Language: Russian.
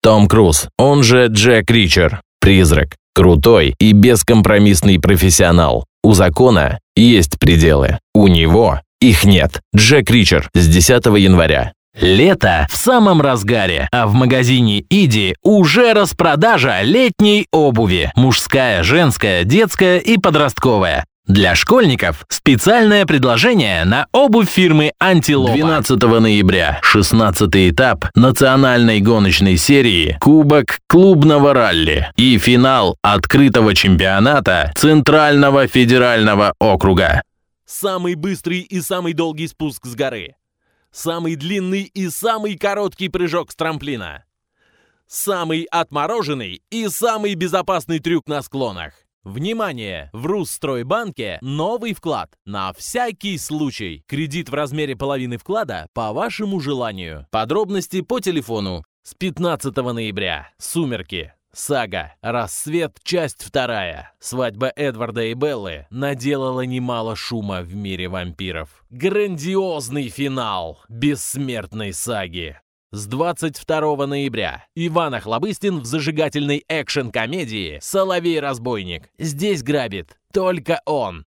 Том Круз, он же Джек Ричер, призрак, крутой и бескомпромиссный профессионал. У закона есть пределы, у него их нет. Джек Ричер с 10 января. Лето в самом разгаре, а в магазине Иди уже распродажа летней обуви. Мужская, женская, детская и подростковая. Для школьников специальное предложение на обувь фирмы «Антилопа». 12 ноября 16-й этап национальной гоночной серии Кубок клубного ралли и финал открытого чемпионата Центрального федерального округа. Самый быстрый и самый долгий спуск с горы. Самый длинный и самый короткий прыжок с трамплина. Самый отмороженный и самый безопасный трюк на склонах. Внимание! В Русстройбанке новый вклад на всякий случай. Кредит в размере половины вклада по вашему желанию. Подробности по телефону. С 15 ноября. Сумерки. Сага. Рассвет. Часть 2. Свадьба Эдварда и Беллы наделала немало шума в мире вампиров. Грандиозный финал бессмертной саги. С 22 ноября Иван Охлобыстин в зажигательной экшн-комедии «Соловей-разбойник». Здесь грабит только он.